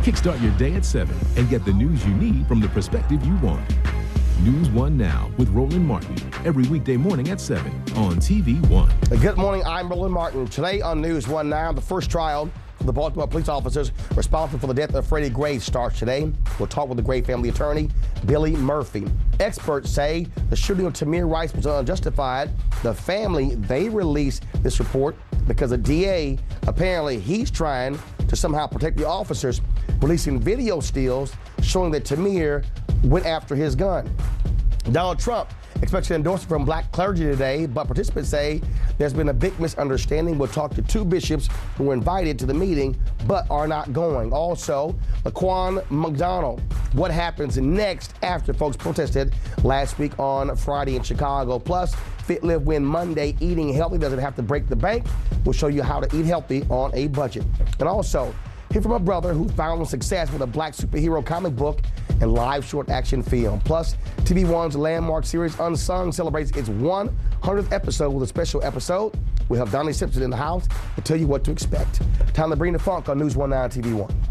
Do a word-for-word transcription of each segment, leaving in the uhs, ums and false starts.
Kickstart your day at seven and get the news you need from the perspective you want. News One Now with Roland Martin, every weekday morning at seven on T V One. Good morning, I'm Roland Martin. Today on News One Now, the first trial of the Baltimore police officers responsible for the death of Freddie Gray starts today. We'll talk with the Gray family attorney, Billy Murphy. Experts say the shooting of Tamir Rice was unjustified. The family, they released this report because the D A, apparently he's trying to somehow protect the officers, releasing video stills showing that Tamir went after his gun. Donald Trump expects an endorsement from black clergy today, but participants say there's been a big misunderstanding. We'll talk to two bishops who were invited to the meeting but are not going. Also, Laquan McDonald. What happens next after folks protested last week on Friday in Chicago? Plus, Fit Live Win Monday, eating healthy doesn't have to break the bank. We'll show you how to eat healthy on a budget. And also, hear from a brother who found success with a black superhero comic book and live short action film. Plus, T V One's landmark series Unsung celebrates its one hundredth episode with a special episode. We'll have Donnie Simpson in the house to tell you what to expect. Time to bring the funk on News One Now T V One.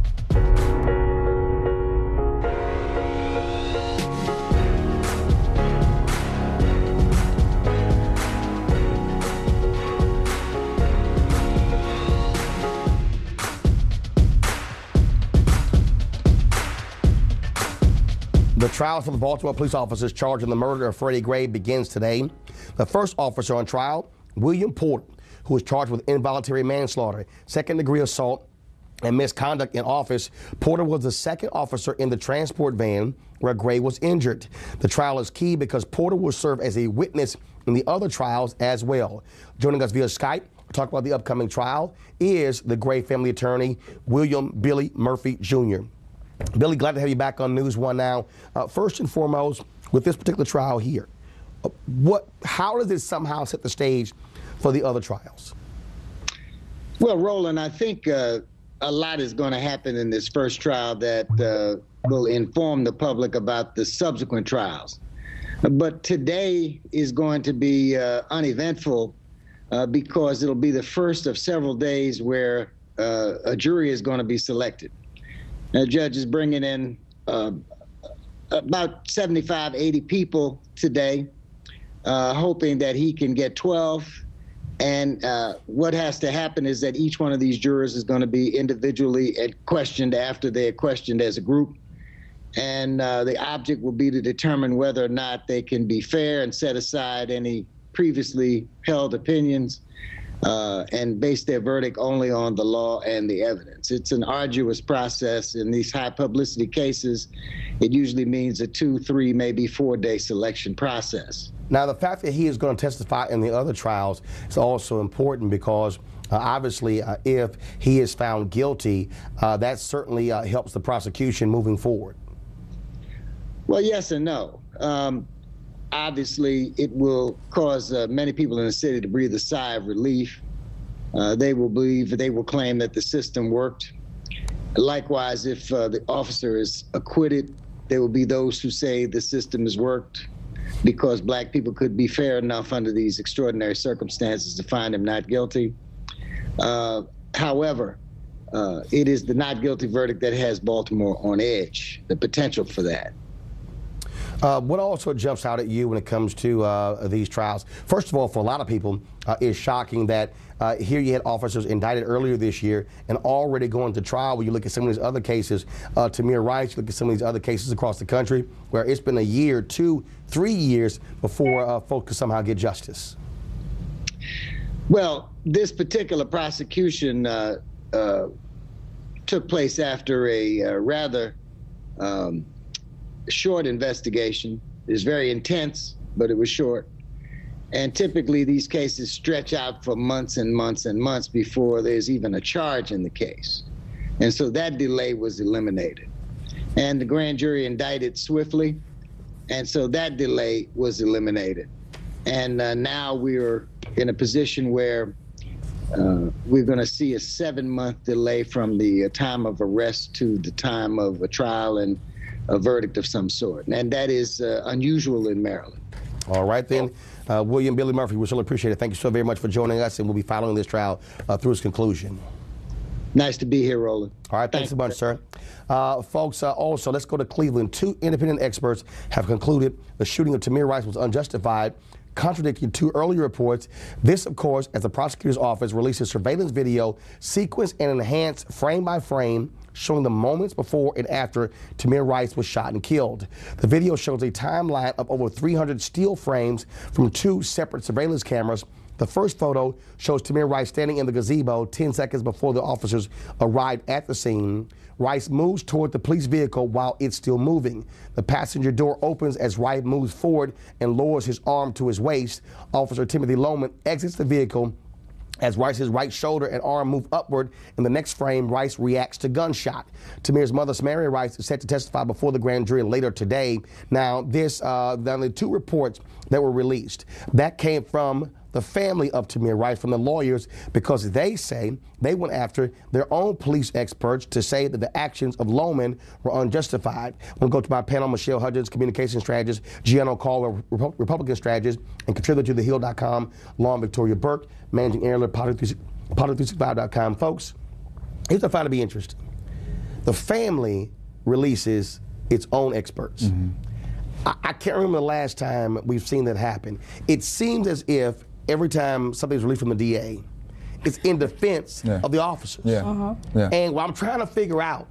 The trial for the Baltimore police officers charged in the murder of Freddie Gray begins today. The first officer on trial, William Porter, who was charged with involuntary manslaughter, second-degree assault, and misconduct in office. Porter was the second officer in the transport van where Gray was injured. The trial is key because Porter will serve as a witness in the other trials as well. Joining us via Skype to talk about the upcoming trial is the Gray family attorney, William Billy Murphy, Junior Billy, glad to have you back on News One Now. Uh, first and foremost, with this particular trial here, uh, what, how does this somehow set the stage for the other trials? Well, Roland, I think uh, a lot is going to happen in this first trial that uh, will inform the public about the subsequent trials. But today is going to be uh, uneventful uh, because it'll be the first of several days where uh, a jury is going to be selected. The judge is bringing in uh, about seventy-five, eighty people today, uh, hoping that he can get twelve. And uh, what has to happen is that each one of these jurors is going to be individually questioned after they're questioned as a group. And uh, the object will be to determine whether or not they can be fair and set aside any previously held opinions Uh, and base their verdict only on the law and the evidence. It's an arduous process. In these high publicity cases, it usually means a two, three, maybe four day selection process. Now, the fact that he is going to testify in the other trials is also important because uh, obviously uh, if he is found guilty, uh, that certainly uh, helps the prosecution moving forward. Well, yes and no. Um, Obviously, it will cause uh, many people in the city to breathe a sigh of relief. Uh, they will believe, they will claim that the system worked. Likewise, if uh, the officer is acquitted, there will be those who say the system has worked because black people could be fair enough under these extraordinary circumstances to find him not guilty. Uh, however, uh, it is the not guilty verdict that has Baltimore on edge, the potential for that. Uh, what also jumps out at you when it comes to uh, these trials, first of all, for a lot of people, uh, is shocking that uh, here you had officers indicted earlier this year and already going to trial. When you look at some of these other cases, uh, Tamir Rice, you look at some of these other cases across the country where it's been a year, two, three years before uh, folks can somehow get justice. Well, this particular prosecution uh, uh, took place after a uh, rather um, short investigation. It was very intense, but it was short. And typically these cases stretch out for months and months and months before there's even a charge in the case. And so that delay was eliminated. And the grand jury indicted swiftly. And so that delay was eliminated. And uh, now we're in a position where uh, we're going to see a seven-month delay from the uh, time of arrest to the time of a trial and a verdict of some sort. And that is uh, unusual in Maryland. All right, then. Uh, William Billy Murphy, we really appreciate it. Thank you so very much for joining us, and we'll be following this trial uh, through its conclusion. Nice to be here, Roland. All right, thanks so much, sir. Uh, folks, uh, also, let's go to Cleveland. Two independent experts have concluded the shooting of Tamir Rice was unjustified, contradicting two earlier reports. This, of course, as the prosecutor's office releases surveillance video, sequenced and enhanced frame by frame, showing the moments before and after Tamir Rice was shot and killed. The video shows a timeline of over three hundred still frames from two separate surveillance cameras. The first photo shows Tamir Rice standing in the gazebo ten seconds before the officers arrived at the scene. Rice moves toward the police vehicle while it's still moving. The passenger door opens as Rice moves forward and lowers his arm to his waist. Officer Timothy Lohman exits the vehicle as Rice's right shoulder and arm move upward. In the next frame, Rice reacts to gunshot. Tamir's mother, Samaria Rice, is set to testify before the grand jury later today. Now, this, uh, the only two reports that were released, that came from the family of Tamir Rice, from the lawyers, because they say they went after their own police experts to say that the actions of Lohman were unjustified. We'll go to my panel, Michelle Hudgens, communication strategist, Gianno Caldwell, Rep- Republican strategist, and contributor to the hill dot com, Law and Victoria Burke, managing editor, politics three sixty-five dot com. Folks, here's what I find to be interesting. The family releases its own experts. Mm-hmm. I, I can't remember the last time we've seen that happen. It seems as if every time something's released from the D A, it's in defense yeah. of the officers. Yeah. Uh-huh. Yeah. And what I'm trying to figure out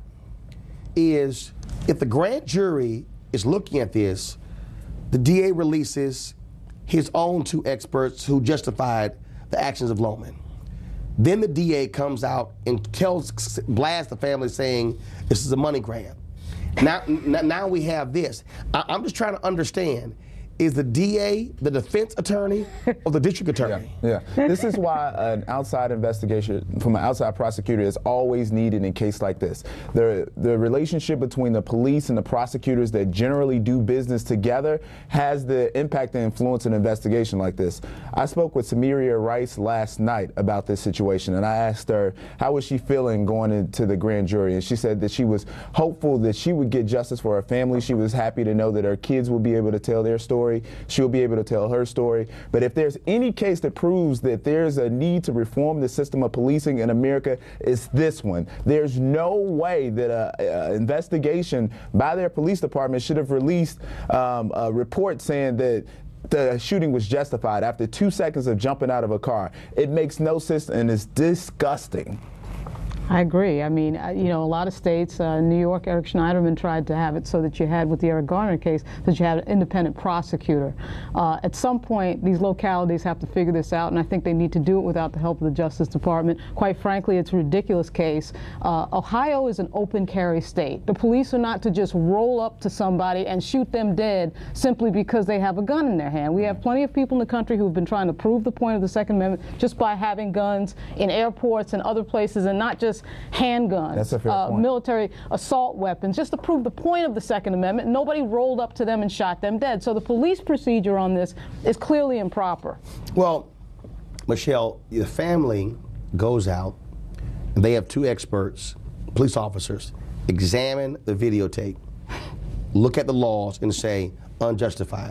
is if the grand jury is looking at this, the D A releases his own two experts who justified the actions of Lohman. Then the D A comes out and tells, blasts the family saying this is a money grab. Now, now we have this. I, I'm just trying to understand. Is the D A the defense attorney or the district attorney? Yeah, yeah. This is why an outside investigation from an outside prosecutor is always needed in a case like this. The, the relationship between the police and the prosecutors that generally do business together has the impact and influence in an investigation like this. I spoke with Samaria Rice last night about this situation, and I asked her how was she feeling going into the grand jury, and she said that she was hopeful that she would get justice for her family. She was happy to know that her kids will be able to tell their story. She'll be able to tell her story. But if there's any case that proves that there's a need to reform the system of policing in America, it's this one. There's no way that an investigation by their police department should have released um, a report saying that the shooting was justified after two seconds of jumping out of a car. It makes no sense and it's disgusting. I agree. I mean, you know, a lot of states, uh, New York, Eric Schneiderman tried to have it so that you had, with the Eric Garner case, that you had an independent prosecutor. Uh, at some point, these localities have to figure this out, and I think they need to do it without the help of the Justice Department. Quite frankly, it's a ridiculous case. Uh, Ohio is an open carry state. The police are not to just roll up to somebody and shoot them dead simply because they have a gun in their hand. We have plenty of people in the country who have been trying to prove the point of the Second Amendment just by having guns in airports and other places, and not just handguns, That's a fair uh, point. military assault weapons, just to prove the point of the Second Amendment. Nobody rolled up to them and shot them dead. So the police procedure on this is clearly improper. Well, Michelle, the family goes out, and they have two experts, police officers, examine the videotape, look at the laws, and say unjustified.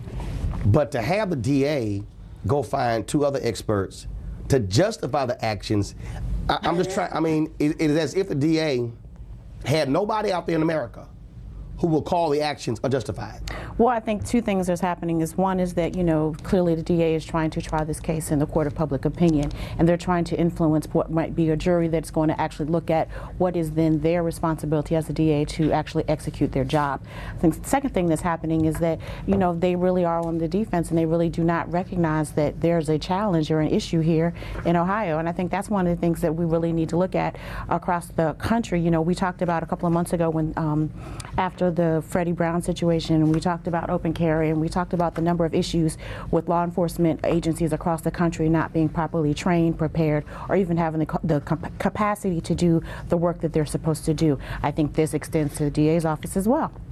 But to have the D A go find two other experts to justify the actions, I, I'm just trying, I mean, it, it is as if the D A had nobody out there in America who will call the actions unjustified. Well, I think two things is happening. Is one is that, you know, clearly the D A is trying to try this case in the court of public opinion, and they're trying to influence what might be a jury that's going to actually look at what is then their responsibility as a D A to actually execute their job. I think the second thing that's happening is that, you know, they really are on the defense, and they really do not recognize that there's a challenge or an issue here in Ohio. And I think that's one of the things that we really need to look at across the country. You know, we talked about a couple of months ago when um, after the Freddie Brown situation, and we talked about open carry, and we talked about the number of issues with law enforcement agencies across the country not being properly trained, prepared, or even having the, the capacity to do the work that they're supposed to do. I think this extends to the D A's office as well. Yeah.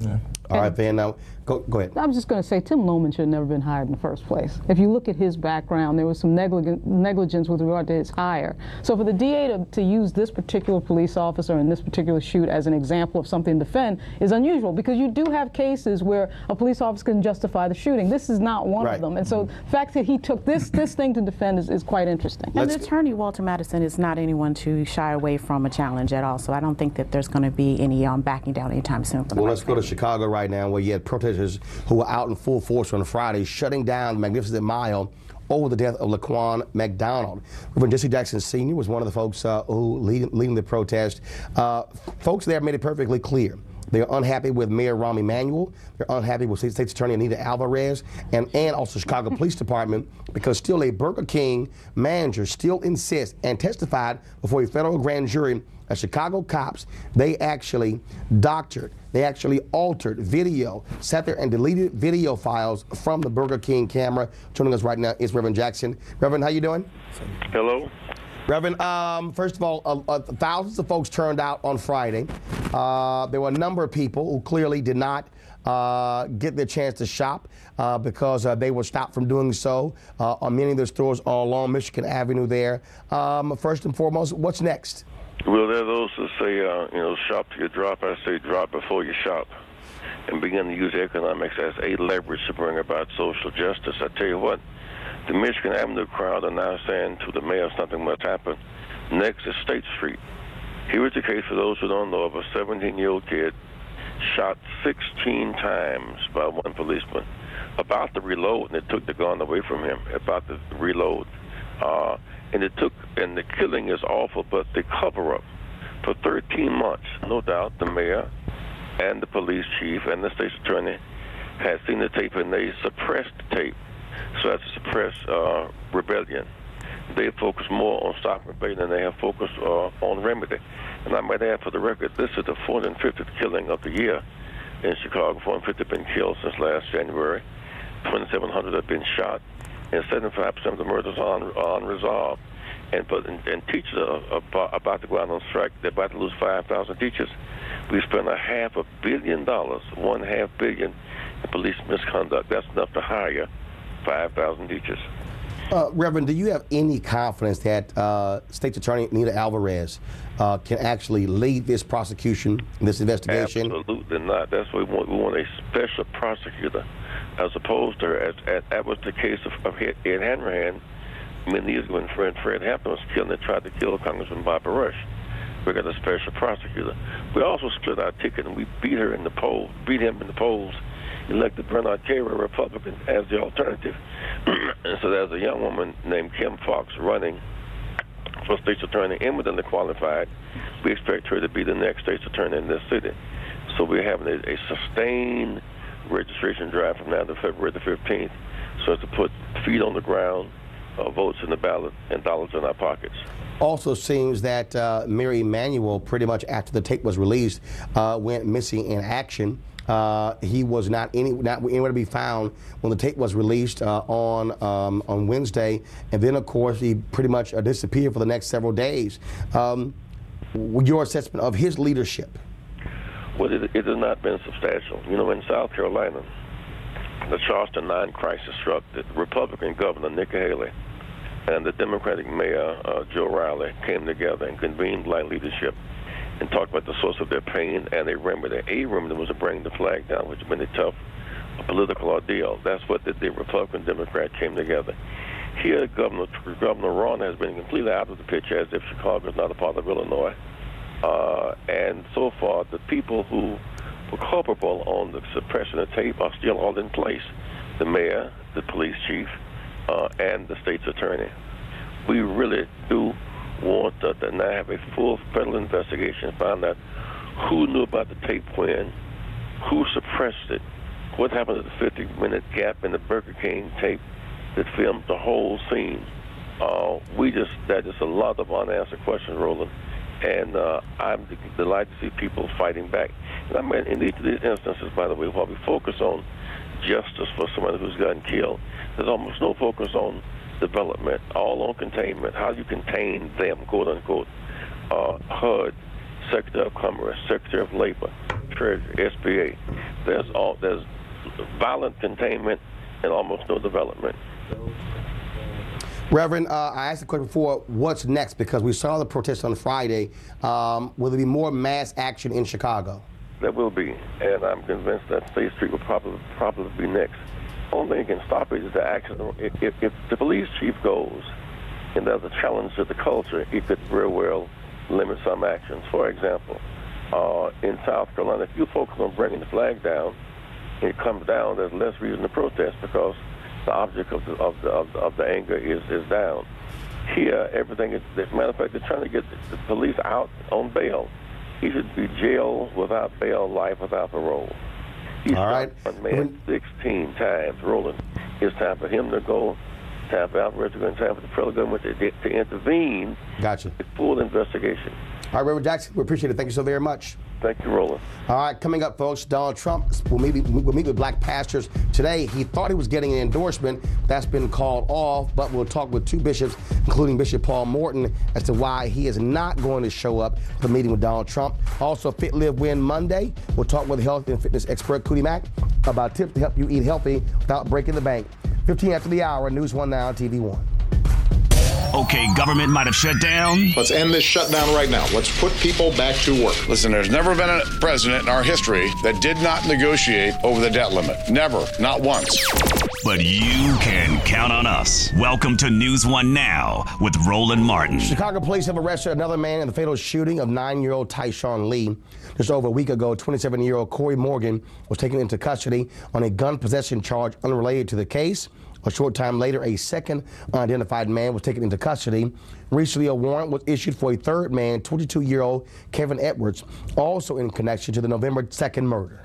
All right, then, now, go, go ahead. I was just going to say, Tim Lohman should have never been hired in the first place. If you look at his background, there was some neglig negligence with regard to his hire. So for the D A to, to use this particular police officer in this particular shoot as an example of something to defend is unusual, because you do have cases where a police officer can justify the shooting. This is not one right. of them. And so the fact that he took this, this thing to defend is, is quite interesting. And Let's the attorney, Walter Madison, is not anyone to shy away from a challenge at all. So I don't think that there's going to be any um, backing down anytime soon. For the well, let's go to Chicago right now, where you had protesters who were out in full force on Friday, shutting down the Magnificent Mile over the death of Laquan McDonald. Reverend Jesse Jackson Senior was one of the folks uh, who leading, leading the protest. Uh, folks there made it perfectly clear. They're unhappy with Mayor Rahm Emanuel. They're unhappy with State State's Attorney Anita Alvarez, and, and also Chicago Police Department, because still a Burger King manager still insists and testified before a federal grand jury that Chicago cops, they actually doctored, they actually altered video, sat there and deleted video files from the Burger King camera. Joining us right now is Reverend Jackson. Reverend, how you doing? Hello. Reverend, um, first of all, uh, uh, thousands of folks turned out on Friday. Uh, there were a number of people who clearly did not uh, get their chance to shop uh, because uh, they were stopped from doing so uh, on many of their stores all along Michigan Avenue there. Um, first and foremost, what's next? Well, there are those that say, uh, you know, shop till you drop. I say drop before you shop, and begin to use economics as a leverage to bring about social justice. I tell you what, the Michigan Avenue crowd are now saying to the mayor something must happen. Next is State Street. Here is the case, for those who don't know, of a seventeen-year-old kid shot sixteen times by one policeman, about to reload, and it took the gun away from him, about to reload. Uh, and it took, and the killing is awful, but the cover-up for thirteen months, no doubt, the mayor and the police chief and the state's attorney had seen the tape, and they suppressed the tape so as to suppress uh, rebellion. They focused more on stopping rebellion than they have focused uh, on remedy. And I might add, for the record, this is the four hundred fiftieth killing of the year in Chicago. four hundred fifty have been killed since last January. twenty-seven hundred have been shot, and seventy-five percent of the murders are, un are unresolved. And, but, and, and teachers are about, about to go out on strike. They're about to lose five thousand teachers. We spent a half a billion dollars, one half billion, in police misconduct. That's enough to hire five thousand teachers. Uh, Reverend, do you have any confidence that uh, State's Attorney Anita Alvarez uh, can actually lead this prosecution, this investigation? Absolutely not. That's why we want. We want a special prosecutor, as opposed to her. As, as that was the case of, of Ed Hanrahan many years ago when Fred, Fred Hampton was killed, and they tried to kill Congressman Barbara Rush. We got a special prosecutor. We also split our ticket, and we beat her in the polls, beat him in the polls, elected Bernard Carey, a Republican, as the alternative. And so there's a young woman named Kim Fox running for state's attorney, eminently qualified. We expect her to be the next state's attorney in this city. So we're having a, a sustained registration drive from now to February the fifteenth, so as to put feet on the ground, uh, votes in the ballot, and dollars in our pockets. Also seems that uh, Mayor Emanuel, pretty much after the tape was released, uh, went missing in action. Uh, he was not any not anywhere to be found when the tape was released uh, on um, on Wednesday, and then of course he pretty much uh, disappeared for the next several days. Um, your assessment of his leadership? Well, it, it has not been substantial. You know, in South Carolina, the Charleston Nine crisis struck. The Republican governor Nikki Haley and the Democratic mayor uh, Joe Riley came together and convened black leadership and talked about the source of their pain and a remedy. A remedy was to bring the flag down, which has been a tough political ordeal. That's what the, the Republican Democrat came together. Here, Governor Governor Ron has been completely out of the picture, as if Chicago is not a part of Illinois. Uh, and so far, the people who were culpable on the suppression of tape are still all in place. The mayor, the police chief, uh, and the state's attorney. We really do want uh, to now have a full federal investigation, find out who knew about the tape when, who suppressed it, what happened to the fifty minute gap in the Burger King tape that filmed the whole scene. Uh, we just, that is a lot of unanswered questions, Roland, and uh, I'm delighted to see people fighting back. And I mean, in each of these instances, by the way, while we focus on justice for someone who's gotten killed, there's almost no focus on development, all on containment, how you contain them, quote unquote. Uh, H U D, Secretary of Commerce, Secretary of Labor, Treasury, S B A. there's all there's violent containment and almost no development. Reverend, uh, I asked the question before, what's next? Because we saw the protest on Friday. Um, will there be more mass action in Chicago? There will be, and I'm convinced that State Street will probably probably be next. Only thing that can stop it is the action. If, if, if the police chief goes and there's a challenge to the culture, it could very well limit some actions. For example, uh, in South Carolina, if you focus on bringing the flag down, and it comes down, there's less reason to protest because the object of the, of the, of the, of the anger is, is down. Here, everything is, as a matter of fact, they're trying to get the, the police out on bail. He should be jail without bail, life without parole. He's All right. one man sixteen times, Roland. It's time for him to go, time for Alvarez to go, and time for the federal government to, to intervene. Gotcha. With full investigation. All right, Reverend Jackson, we appreciate it. Thank you so very much. Thank you, Roland. All right, coming up, folks, Donald Trump will meet, will meet with black pastors today. He thought he was getting an endorsement. That's been called off, but we'll talk with two bishops, including Bishop Paul Morton, as to why he is not going to show up for the meeting with Donald Trump. Also, Fit, Live, Win Monday. We'll talk with health and fitness expert Cootie Mack about tips to help you eat healthy without breaking the bank. fifteen after the hour, News one Now, T V one. Okay, government might have shut down. Let's end this shutdown right now. Let's put people back to work. Listen, there's never been a president in our history that did not negotiate over the debt limit. Never. Not once. But you can count on us. Welcome to News one Now with Roland Martin. Chicago police have arrested another man in the fatal shooting of nine-year-old Tyshawn Lee. Just over a week ago, twenty-seven-year-old Corey Morgan was taken into custody on a gun possession charge unrelated to the case. A short time later, a second unidentified man was taken into custody. Recently, a warrant was issued for a third man, twenty-two-year-old Kevin Edwards, also in connection to the November second murder.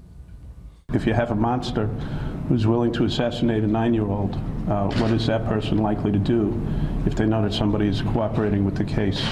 If you have a monster who's willing to assassinate a nine-year-old, uh, what is that person likely to do if they know that somebody is cooperating with the case?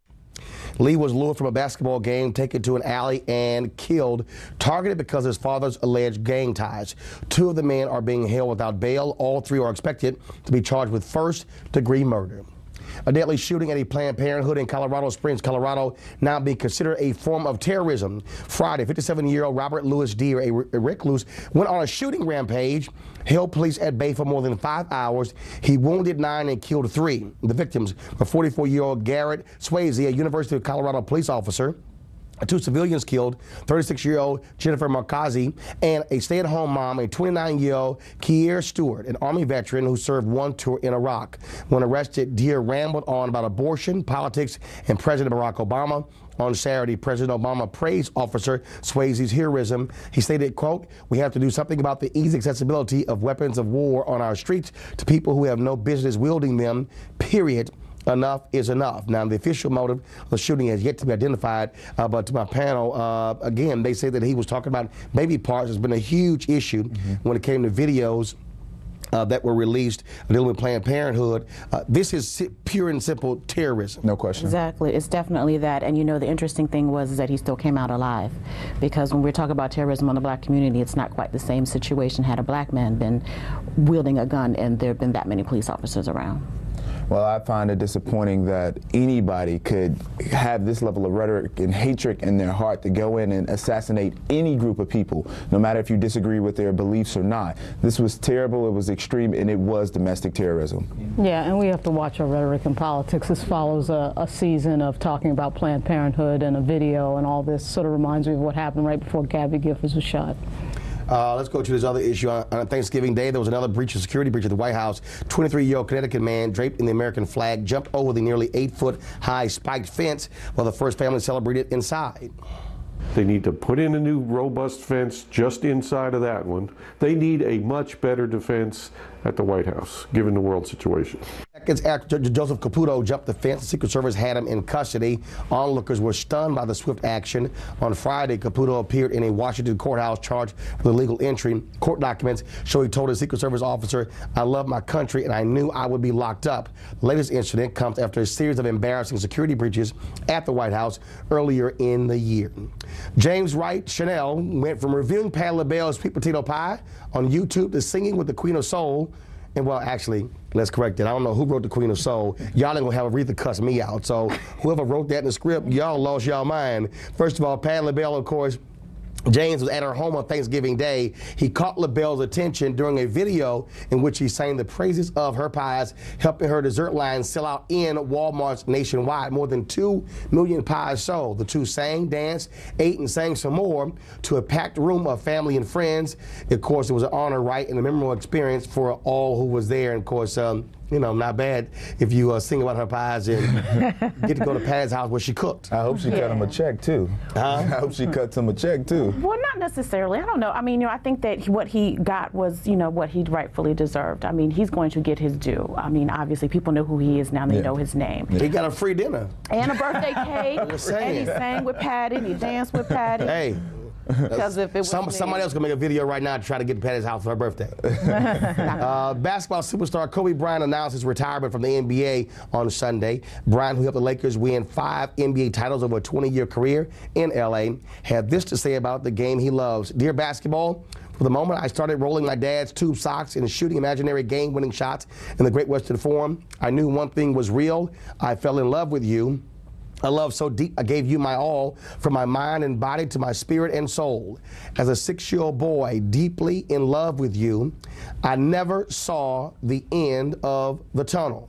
Lee was lured from a basketball game, taken to an alley, and killed, targeted because of his father's alleged gang ties. Two of the men are being held without bail. All three are expected to be charged with first-degree murder. A deadly shooting at a Planned Parenthood in Colorado Springs, Colorado, now being considered a form of terrorism. Friday, fifty-seven-year-old Robert Louis Deere, a recluse, went on a shooting rampage, held police at bay for more than five hours. He wounded nine and killed three. The victims were forty-four-year-old Garrett Swayze, a University of Colorado police officer, two civilians killed, thirty-six-year-old Jennifer Markazi, and a stay-at-home mom, a twenty-nine-year-old Kier Stewart, an Army veteran who served one tour in Iraq. When arrested, Deere rambled on about abortion, politics, and President Barack Obama. On Saturday, President Obama praised Officer Swayze's heroism. He stated, quote, "We have to do something about the easy accessibility of weapons of war on our streets to people who have no business wielding them, period. Enough is enough." Now, the official motive of the shooting has yet to be identified, uh, but to my panel, uh, again, they say that he was talking about baby parts. It's been a huge issue mm-hmm. when it came to videos uh, that were released dealing with Planned Parenthood. Uh, this is pure and simple terrorism. No question. Exactly. It's definitely that. And, you know, the interesting thing was is that he still came out alive. Because when we're talking about terrorism on the black community, it's not quite the same situation had a black man been wielding a gun and there have been that many police officers around. Well, I find it disappointing that anybody could have this level of rhetoric and hatred in their heart to go in and assassinate any group of people, no matter if you disagree with their beliefs or not. This was terrible, it was extreme, and it was domestic terrorism. Yeah, and we have to watch our rhetoric in politics. This follows a, a season of talking about Planned Parenthood and a video, and all this sort of reminds me of what happened right before Gabby Giffords was shot. Uh, let's go to this other issue. On, on Thanksgiving Day, there was another breach of security breach at the White House. twenty-three-year-old Connecticut man draped in the American flag jumped over the nearly eight-foot high spiked fence while the first family celebrated inside. They need to put in a new robust fence just inside of that one. They need a much better defense at the White House, given the world situation. Seconds after Joseph Caputo jumped the fence, the Secret Service had him in custody. Onlookers were stunned by the swift action. On Friday, Caputo appeared in a Washington courthouse charged with illegal entry. Court documents show he told a Secret Service officer, "I love my country and I knew I would be locked up." The latest incident comes after a series of embarrassing security breaches at the White House earlier in the year. James Wright Chanel went from reviewing Patti LaBelle's Sweet Potato Pie on YouTube to singing with the Queen of Soul. And well, actually, let's correct it. I don't know who wrote the Queen of Soul. Y'all ain't gonna have Aretha cuss me out. So whoever wrote that in the script, y'all lost y'all mind. First of all, Patti LaBelle, of course, James was at her home on Thanksgiving Day. He caught LaBelle's attention during a video in which he sang the praises of her pies, helping her dessert line sell out in Walmarts nationwide. More than two million pies sold. The two sang, danced, ate, and sang some more to a packed room of family and friends. Of course, it was an honor, right, and a memorable experience for all who was there. And, of course, um, you know, not bad if you uh, sing about her pies and get to go to Pat's house where she cooked. I hope she yeah. cut him a check, too. Huh? I hope she cut him a check, too. Well, not necessarily. I don't know. I mean, you know, I think that he, what he got was, you know, what he rightfully deserved. I mean, he's going to get his due. I mean, obviously, people know who he is now. They yeah. know his name. Yeah. He got a free dinner. And a birthday cake. And he sang with Patty, and he danced with Patty. Hey. Because if it was Some, me. somebody else can make a video right now to try to get to Patty's house for her birthday. uh, basketball superstar Kobe Bryant announced his retirement from the N B A on Sunday. Bryant, who helped the Lakers win five N B A titles over a twenty-year career in L A, had this to say about the game he loves. Dear basketball, for the moment I started rolling my dad's tube socks and shooting imaginary game-winning shots in the Great Western Forum, I knew one thing was real. I fell in love with you. A love so deep I gave you my all, from my mind and body to my spirit and soul. As a six-year-old boy, deeply in love with you, I never saw the end of the tunnel.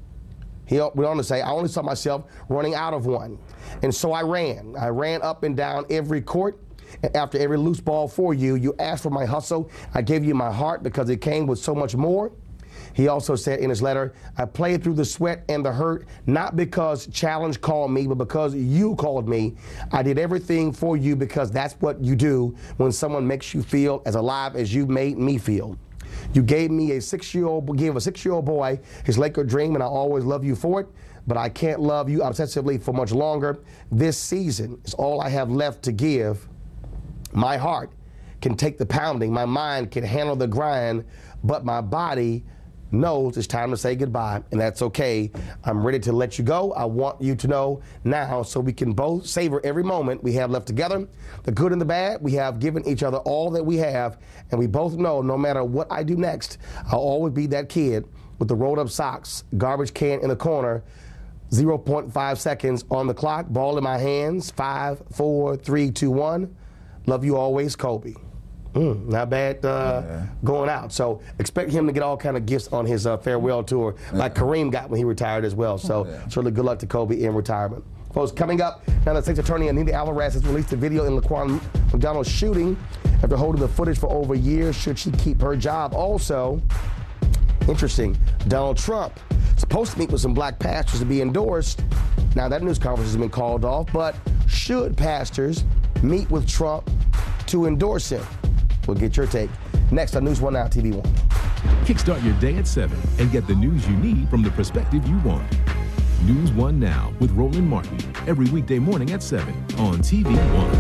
He went on to say, I only saw myself running out of one. And so I ran. I ran up and down every court. And after every loose ball for you, you asked for my hustle. I gave you my heart because it came with so much more. He also said in his letter, I played through the sweat and the hurt, not because challenge called me, but because you called me. I did everything for you because that's what you do when someone makes you feel as alive as you made me feel. You gave me a six-year-old, gave a six-year-old boy his Laker dream, and I always love you for it, but I can't love you obsessively for much longer. This season is all I have left to give. My heart can take the pounding, my mind can handle the grind, but my body knows it's time to say goodbye, and that's okay. I'm ready to let you go. I want you to know now so we can both savor every moment we have left together. The good and the bad, we have given each other all that we have, and we both know no matter what I do next, I'll always be that kid with the rolled up socks, garbage can in the corner, zero point five seconds on the clock, ball in my hands, five, four, three, two, one. Love you always, Kobe. Mm, not bad uh, yeah. going out. So expect him to get all kind of gifts on his uh, farewell tour, like yeah. Kareem got when he retired as well. So yeah. certainly good luck to Kobe in retirement. Folks, coming up, now the state's attorney Anita Alvarez has released a video in Laquan McDonald's shooting after holding the footage for over years. Should she keep her job? Also, interesting, Donald Trump supposed to meet with some black pastors to be endorsed. Now that news conference has been called off, but should pastors meet with Trump to endorse him? We'll get your take next on News one Now T V one. Kickstart your day at seven and get the news you need from the perspective you want. News one Now with Roland Martin, every weekday morning at seven on T V one.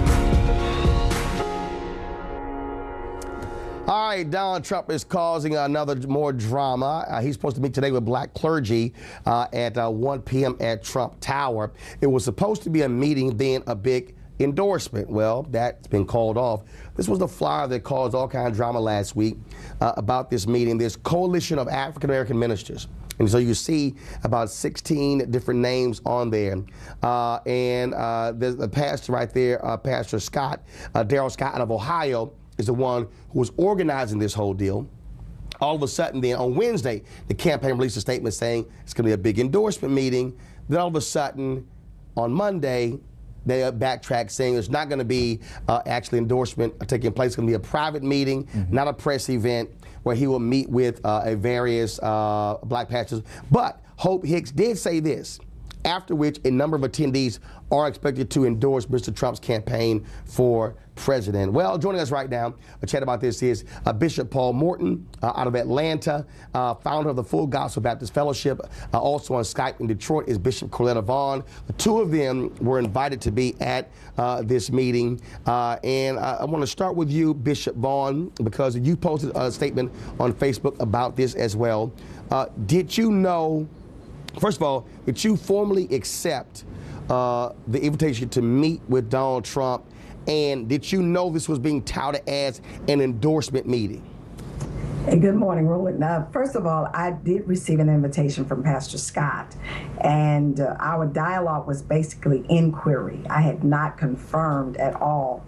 All right, Donald Trump is causing another more drama. Uh, he's supposed to meet today with black clergy uh, at uh, one p m at Trump Tower. It was supposed to be a meeting, then a big endorsement. Well, that's been called off. This was the flyer that caused all kind of drama last week uh, about this meeting. This coalition of African-American ministers. And so you see about sixteen different names on there. Uh, and uh, there's the pastor right there, uh, Pastor Scott, uh, Darrell Scott out of Ohio, is the one who was organizing this whole deal. All of a sudden then on Wednesday, the campaign released a statement saying it's going to be a big endorsement meeting. Then all of a sudden on Monday, they backtrack saying there's not going to be uh, actually endorsement taking place. It's going to be a private meeting, mm-hmm. not a press event, where he will meet with uh, a various uh, black pastors. But Hope Hicks did say this, after which a number of attendees are expected to endorse Mister Trump's campaign for president. Well, joining us right now, a chat about this is uh, Bishop Paul Morton uh, out of Atlanta, uh, founder of the Full Gospel Baptist Fellowship. Uh, also on Skype in Detroit is Bishop Corletta Vaughn. The two of them were invited to be at uh, this meeting. Uh, and uh, I want to start with you, Bishop Vaughn, because you posted a statement on Facebook about this as well. Uh, did you know, first of all, did you formally accept uh, the invitation to meet with Donald Trump? And did you know this was being touted as an endorsement meeting? Hey, good morning, Roland. Uh, first of all, I did receive an invitation from Pastor Scott, and uh, our dialogue was basically inquiry. I had not confirmed at all.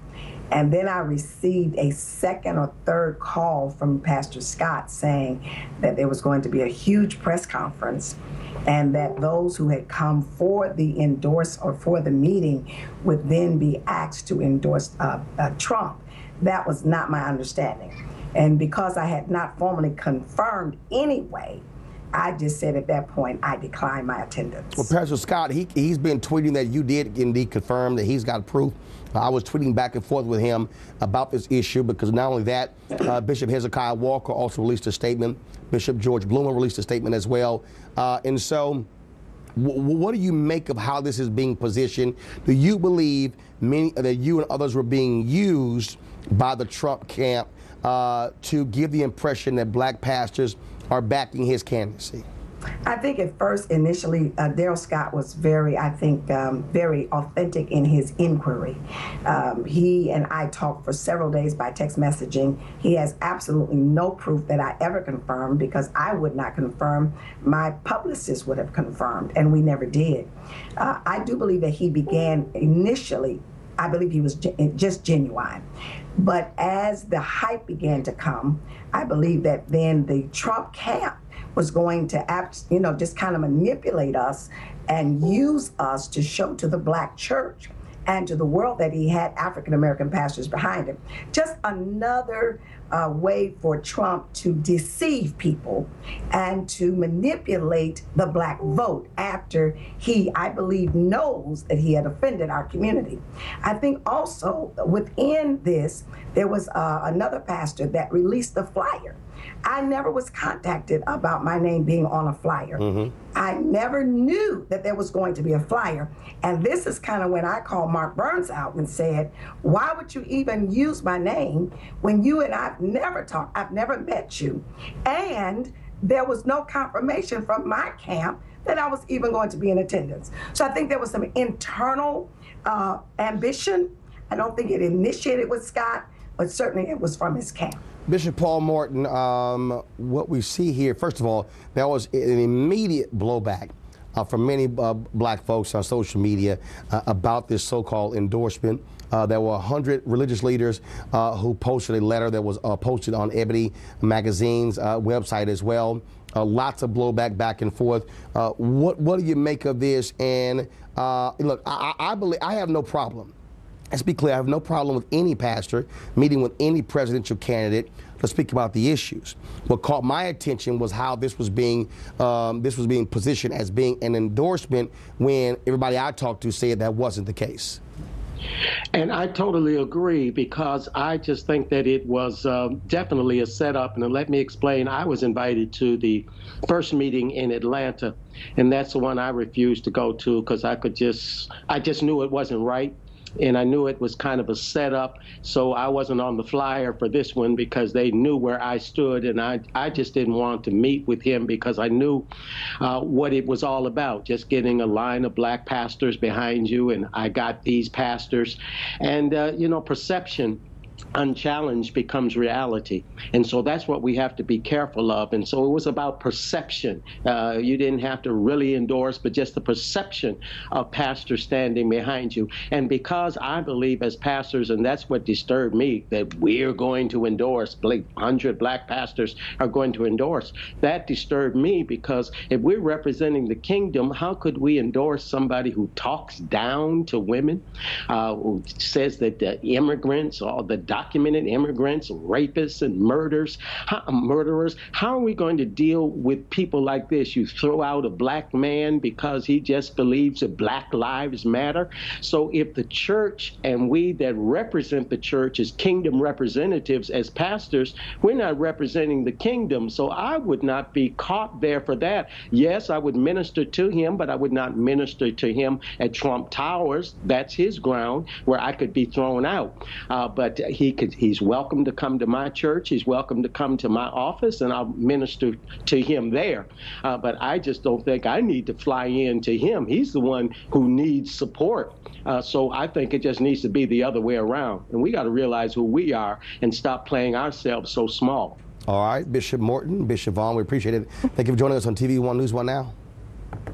And then I received a second or third call from Pastor Scott saying that there was going to be a huge press conference and that those who had come for the endorse or for the meeting would then be asked to endorse uh, uh, Trump. That was not my understanding. And because I had not formally confirmed anyway, I just said at that point, I declined my attendance. Well, Pastor Scott, he, he's been tweeting that you did indeed confirm that he's got proof. Uh, I was tweeting back and forth with him about this issue because not only that, uh, Bishop Hezekiah Walker also released a statement. Bishop George Bloomer released a statement as well. Uh, and so w- what do you make of how this is being positioned? Do you believe many that you and others were being used by the Trump camp uh, to give the impression that black pastors are backing his candidacy? I think at first, initially, uh, Darrell Scott was very, I think, um, very authentic in his inquiry. Um, he and I talked for several days by text messaging. He has absolutely no proof that I ever confirmed because I would not confirm. My publicist would have confirmed, and we never did. Uh, I do believe that he began initially, I believe he was ge- just genuine. But as the hype began to come, I believe that then the Trump camp was going to, you know, just kind of manipulate us and use us to show to the black church and to the world that he had African-American pastors behind him. Just another uh, way for Trump to deceive people and to manipulate the black vote after he, I believe, knows that he had offended our community. I think also within this, there was uh, another pastor that released the flyer. I never was contacted about my name being on a flyer. Mm-hmm. I never knew that there was going to be a flyer. And this is kind of when I called Mark Burns out and said, why would you even use my name when you and I've never talked, I've never met you. And there was no confirmation from my camp that I was even going to be in attendance. So I think there was some internal uh, ambition. I don't think it initiated with Scott, but certainly it was from his camp. Bishop Paul Morton, um, what we see here, first of all, there was an immediate blowback uh, from many uh, black folks on social media uh, about this so-called endorsement. Uh, there were one hundred religious leaders uh, who posted a letter that was uh, posted on Ebony Magazine's uh, website as well. Uh, lots of blowback back and forth. Uh, what what do you make of this? And uh, look, I, I believe I have no problem. Let's be clear, I have no problem with any pastor meeting with any presidential candidate to speak about the issues. What caught my attention was how this was being um, this was being positioned as being an endorsement when everybody I talked to said that wasn't the case. And I totally agree, because I just think that it was uh, definitely a setup. And let me explain. I was invited to the first meeting in Atlanta, and that's the one I refused to go to because I could just I just knew it wasn't right. And I knew it was kind of a setup, so I wasn't on the flyer for this one because they knew where I stood, and I, I just didn't want to meet with him because I knew uh, what it was all about, just getting a line of black pastors behind you, and I got these pastors. And, uh, you know, perception unchallenged becomes reality. And so that's what we have to be careful of. And so it was about perception. Uh, you didn't have to really endorse, but just the perception of pastors standing behind you. And because I believe as pastors, and that's what disturbed me, that we're going to endorse, like one hundred black pastors are going to endorse, that disturbed me, because if we're representing the kingdom, how could we endorse somebody who talks down to women, uh, who says that the immigrants or the documented immigrants, rapists, and murders, how, murderers. How are we going to deal with people like this? You throw out a black man because he just believes that black lives matter. So if the church and we that represent the church as kingdom representatives, as pastors, we're not representing the kingdom. So I would not be caught there for that. Yes, I would minister to him, but I would not minister to him at Trump Towers. That's his ground where I could be thrown out. Uh, but He could, he's welcome to come to my church. He's welcome to come to my office, and I'll minister to him there. Uh, but I just don't think I need to fly in to him. He's the one who needs support. Uh, so I think it just needs to be the other way around. And we got to realize who we are and stop playing ourselves so small. All right, Bishop Morton, Bishop Vaughn, we appreciate it. Thank you for joining us on T V One News One Now.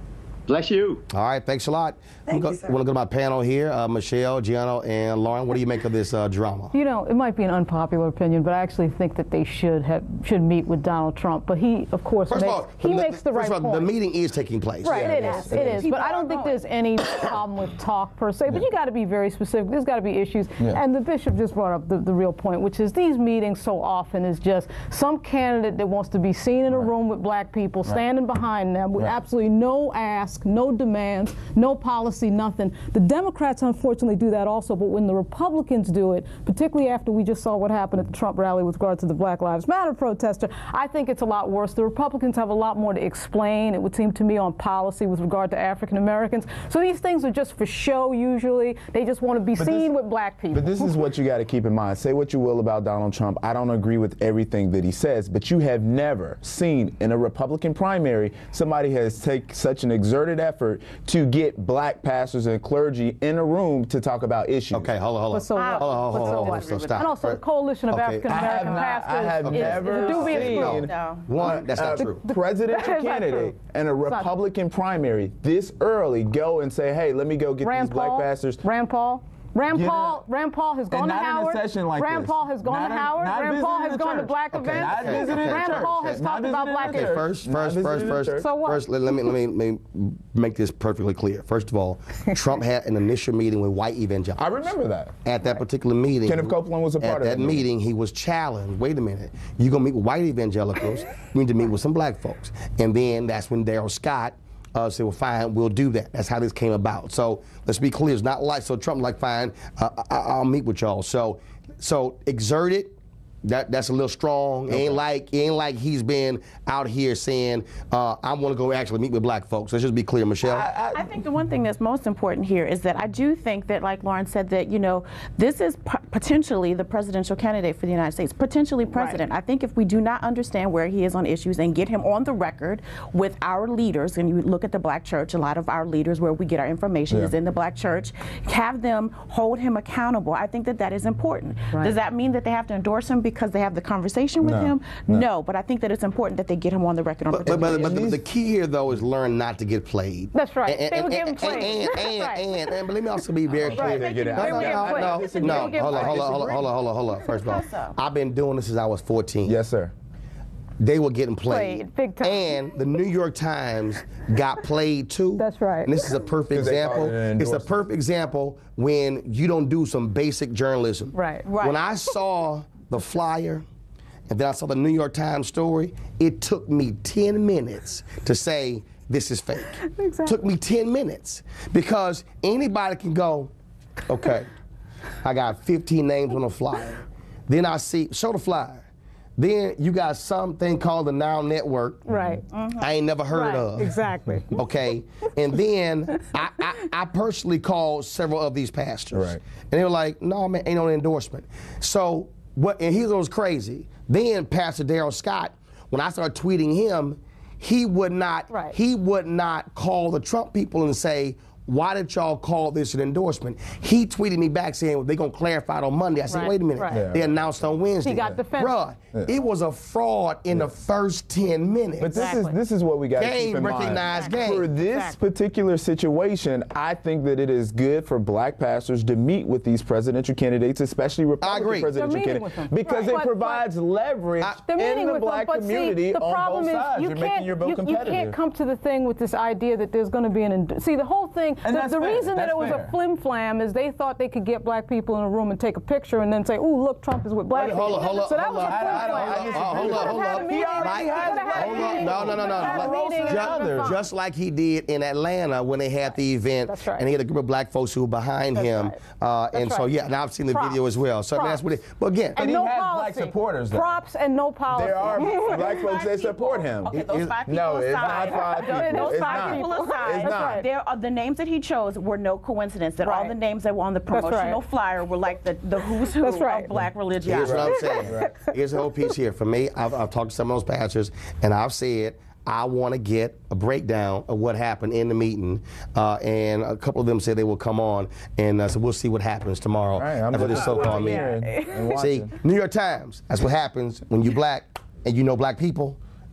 Bless you. All right, thanks a lot. Thank I you, sir. want to go to my panel here. Uh, Michelle, Gianno, and Lauren. What do you make of this uh, drama? You know, it might be an unpopular opinion, but I actually think that they should have should meet with Donald Trump. But he, of course, First makes, of all, he the, makes the first right of all, point. the meeting is taking place. Right, Yeah, it yes, is, it is. People But I don't are think going. there's any problem with talk per se. But you got to be very specific. There's got to be issues. Yeah. And the bishop just brought up the, the real point, which is these meetings so often is just some candidate that wants to be seen in a room with black people, standing behind them with Right. absolutely no ask, no demands, no policy, nothing. The Democrats unfortunately do that also, but when the Republicans do it, particularly after we just saw what happened at the Trump rally with regard to the Black Lives Matter protester, I think it's a lot worse. The Republicans have a lot more to explain, it would seem to me, on policy with regard to African Americans. So these things are just for show usually. They just want to be But seen this- with black people. But this is what you got to keep in mind. Say what you will about Donald Trump. I don't agree with everything that he says, but you have never seen in a Republican primary somebody has taken such an exerted effort to get black pastors and clergy in a room to talk about issues. Okay, hold on, hold on. But so what? Hold on, hold But on, so hold on. what? So stop. And also the coalition of Okay. African I have American not- pastors I have is, never is a dubious seen- group. No. One, that's not a true. presidential That's not candidate true. and a It's not- Republican primary this early go and say, hey, let me go get Rand these black Paul, pastors. Rand Paul. Rand Yeah. Paul, Rand Paul has gone And to not in a Howard. session like Rand this. Paul has gone Not to in- Howard. not Rand Paul visiting has the gone to church. black Okay, events. not visiting the Rand church. Paul has Not talked visiting about the black church. Okay, events. first, Not first, first, visiting the first, church. So what? first, let, let me let me let me make this perfectly clear. First of all, Trump had an initial meeting with white evangelicals. I remember that. At that particular meeting, Kenneth Copeland was a part at of that that meeting. He was challenged. Wait a minute, you gonna meet with white evangelicals? You need to meet with some black folks, and then that's when Darrell Scott uh, said, "Well, fine, we'll do that." That's how this came about. So let's be clear. It's not like so Trump like, "Fine, uh, I, I'll meet with y'all." So, so exerted. That that's a little strong. Okay. Ain't like ain't like he's been out here saying, uh, "I want to go actually meet with black folks." Let's just be clear, Michelle. I, I think the one thing that's most important here is that I do think that, like Lauren said, that, you know, this is p- potentially the presidential candidate for the United States, potentially president. I think if we do not understand where he is on issues and get him on the record with our leaders, and you look at the black church, a lot of our leaders where we get our information Yeah. is in the black church, have them hold him accountable. I think that that is important. Right. Does that mean that they have to endorse him because they have the conversation with No, him? no. No, but I think that it's important that they get him on the record on But, but, particular but, but issues. the, the key here, though, is learn not to get played. That's right. And, They and, were getting and, played. and, That's and, right. and, and, but let me also be very Right. clear. They get it. No, They no, were getting no, played. no, Listen, no, they were getting hold on, played. hold on, hold on, hold on, hold on, hold on. First of all, How so? I've been doing this since I was fourteen. Yes, sir. They were getting played. Played, big time. And the New York Times got played too. That's right. And this is a perfect 'Cause they called example. it an It's a endorsement. perfect example when you don't do some basic journalism. Right. Right. When I saw the flyer and then I saw the New York Times story, it took me ten minutes to say this is fake. Exactly. Took me ten minutes because anybody can go, okay, I got fifteen names on the flyer. Then I see, show the flyer. Then you got something called the Now Network. Right. I ain't never heard Right. of. Exactly. Okay. And then I, I, I personally called several of these pastors. Right. And they were like, no, man, ain't no endorsement. So what, and here's what was crazy. Then Pastor Darrell Scott, when I started tweeting him, he would not, Right. he would not call the Trump people and say, why did y'all call this an endorsement? He tweeted me back saying, well, they're going to clarify it on Monday. I said, Right, wait a minute. right. Yeah. They announced on Wednesday. He got defensive. Bruh, it was a fraud in the first ten minutes. But this Exactly. is this is what we got to Game keep in mind. recognized game. For this Exactly. particular situation, I think that it is good for black pastors to meet with these presidential candidates, especially Republican agree. presidential They're meeting candidates, with them. because Right. it But- provides leverage They're meeting in the with black them, but community see, the on problem both is sides. you You're can't, making your vote you, you competitive. can't come to the thing with this idea that there's going to be an. Ind- see, the whole thing. And The, that's the fair. reason that That's it was fair. a flim flam is they thought they could get black people in a room and take a picture and then say, "Ooh, look, Trump is with black Wait, people." hold on, hold on, so that hold was on. a I- flim I don't- I flam. disagree. Hold on, hold on. He already Like- Hold on. No, no, no, no. Just, just like he did in Atlanta when they had the event, That's right. and he had a group of black folks who were behind That's him, right. uh, and That's so right. yeah, and I've seen the Props. video as well. So I mean, that's what it. But again, And he no has black policy. supporters, though. Props and no policy. There are black folks that support him. Okay, those It- five people No, it's aside, not five those- people. Those It's five not. people It's aside, not. there are the names that he chose were no coincidence. That all Right. the names that were on the That's right. promotional flyer were like the, the who's who That's right. of black here's religiosity. what I'm saying. Here's the whole piece here. For me, I've, I've talked to some of those pastors, and I've said, I want to get a breakdown of what happened in the meeting, uh, and a couple of them said they will come on, and uh, so we'll see what happens tomorrow All right, I'm after this just so-called watching meeting. and See, watching. New York Times. That's what happens when you black and you know black people.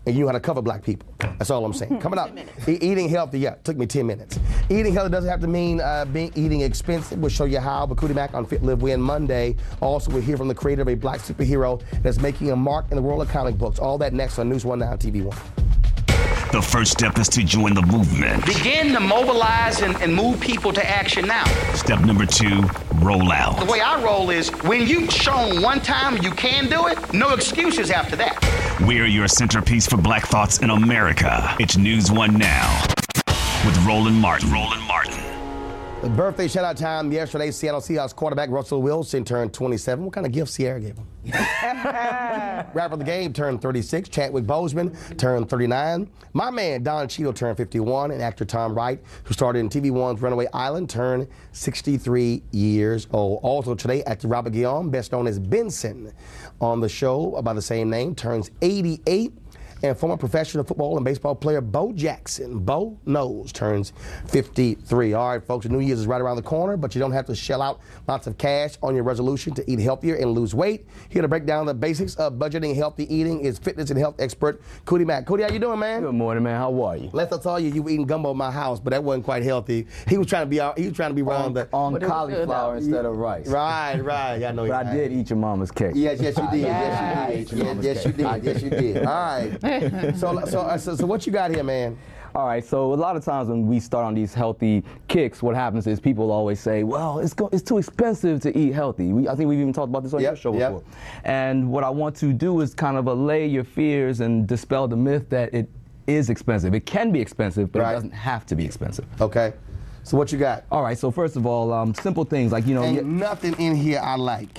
and you know how to cover black people. That's all I'm saying. Coming up, e eating healthy, yeah, took me ten minutes. Eating healthy doesn't have to mean uh, being eating expensive. We'll show you how. But Cootie Mac on Fit, Live, Win Monday. Also, we'll hear from the creator of a black superhero that's making a mark in the world of comic books. All that next on News One Now, T V One. The first step is to join the movement. Begin to mobilize and, and move people to action now. Step number two, roll out. The way I roll is when you've shown one time you can do it, no excuses after that. We're your centerpiece for black thoughts in America. It's News One Now with Roland Martin. Roland Martin. The birthday shout-out time yesterday, Seattle Seahawks quarterback Russell Wilson turned twenty-seven. What kind of gift Sierra gave him? Rapper of the game turned thirty-six. Chadwick Boseman turned thirty-nine. My man Don Cheadle turned fifty-one. And actor Tom Wright, who starred in T V one's Runaway Island, turned sixty-three years old. Also today, actor Robert Guillaume, best known as Benson on the show by the same name, turns eighty-eight. And former professional football and baseball player Bo Jackson, Bo Knows, turns fifty-three. All right, folks, New Year's is right around the corner, but you don't have to shell out lots of cash on your resolution to eat healthier and lose weight. Here to break down the basics of budgeting healthy eating is fitness and health expert Cootie Mac. Cootie, how you doing, man? Good morning, man. How are you? Last I saw you, you were eating gumbo at my house, but that wasn't quite healthy. He was trying to be out, he was trying to be around the on cauliflower instead of rice. Right, right. Yeah, I know. But I did eat your mama's cake. Yes, yes, you did. Yes, you did. Yes, you did. Yes, you did. All right. So. So, so, so what you got here, man? All right, so a lot of times when we start on these healthy kicks, what happens is people always say, well, it's go it's too expensive to eat healthy. We, I think we've even talked about this on yep, your show yep. before. And what I want to do is kind of allay your fears and dispel the myth that it is expensive. It can be expensive, but right. It doesn't have to be expensive. Okay. So what you got? All right, so first of all, um, simple things like, you know. Ain't nothing in here I like.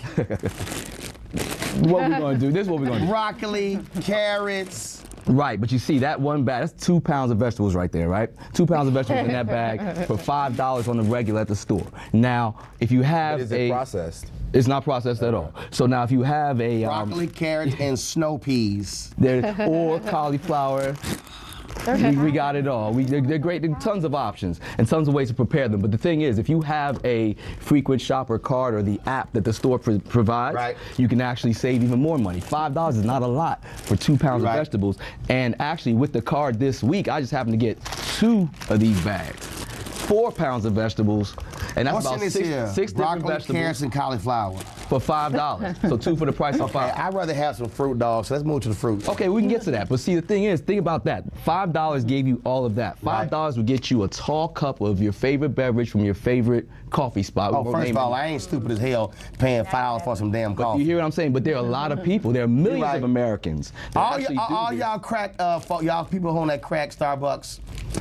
What we're going to do, this is what we're going to do. Broccoli, carrots. Right, but you see that one bag, that's two pounds of vegetables right there, right? Two pounds of vegetables in that bag for five dollars on the regular at the store. Now, if you have but is a- it processed? It's not processed at all. So now if you have a- Broccoli, um, carrots, and snow peas. There, or cauliflower. We, we got it all. We, they're, they're great. There are tons of options and tons of ways to prepare them. But the thing is, if you have a frequent shopper card or the app that the store pro provides, right. You can actually save even more money. Five dollars is not a lot for two pounds right. of vegetables. And actually, with the card this week, I just happened to get two of these bags. Four pounds of vegetables, and that's What's about in this six, here? six different Broccoli, vegetables. carrots, and cauliflower. For five dollars. So two for the price of okay, five. I'd rather have some fruit, dog, so let's move to the fruit. Okay, we can get to that. But see, the thing is, think about that. Five dollars gave you all of that. Five dollars right. would get you a tall cup of your favorite beverage from your favorite coffee spot. Oh, first of all, I ain't stupid as hell paying five dollars for some damn but coffee. You hear what I'm saying? But there are a lot of people. There are millions right. of Americans. All y'all crack, uh, y'all people on that crack Starbucks.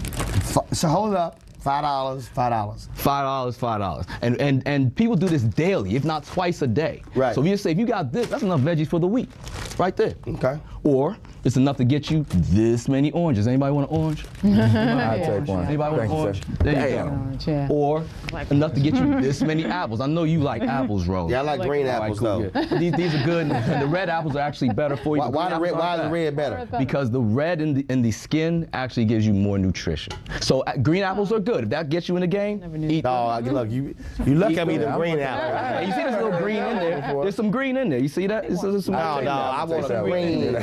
So hold it up. Five dollars, five dollars. Five dollars, five dollars. And and and people do this daily, if not twice a day. Right. So if you just say, if you got this, that's enough veggies for the week. Right there. Okay. Or it's enough to get you this many oranges. Anybody want an orange? I'll take one. Anybody want an orange? There you go. Orange, yeah. Or enough to get you this many apples. I know you like apples, Rose. Yeah, I like, like green apples, cool, though. Yeah. These, these are good. The red apples are actually better for you. Why, why, the red, why is the red better? Because the red in the, in the skin actually gives you more nutrition. So uh, green apples are good. If that gets you in the game, eat no, them. Look, you, you look at me, the green apples. Hey, you see there's little green in there? There's some green in there. You see that? There's, there's some no, no, I want some green.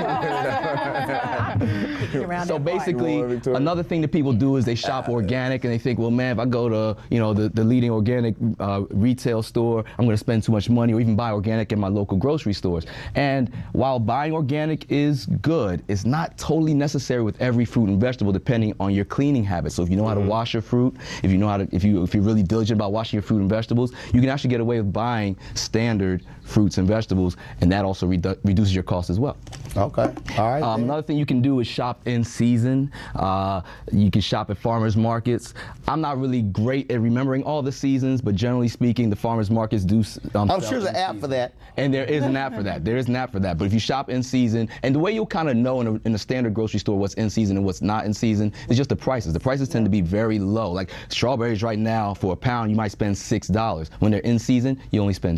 So basically, another thing that people do is they shop organic and they think, well, man, if I go to, you know, the, the leading organic uh, retail store, I'm going to spend too much money, or even buy organic in my local grocery stores. And while buying organic is good, it's not totally necessary with every fruit and vegetable, depending on your cleaning habits. So if you know how to wash your fruit, if you know how to, if you if you're really diligent about washing your fruit and vegetables, you can actually get away with buying standard fruits and vegetables, and that also redu reduces your cost as well. Okay. All right. Um, another thing you can do is shop in season. Uh, you can shop at farmers markets. I'm not really great at remembering all the seasons, but generally speaking, the farmers markets do. Um, I'm sure there's an app season. for that. And there is an app for that. There is an app for that. But if you shop in season, and the way you'll kind of know in a, in a standard grocery store what's in season and what's not in season is just the prices. The prices tend to be very low. Like strawberries right now, for a pound, you might spend six dollars. When they're in season, you only spend two.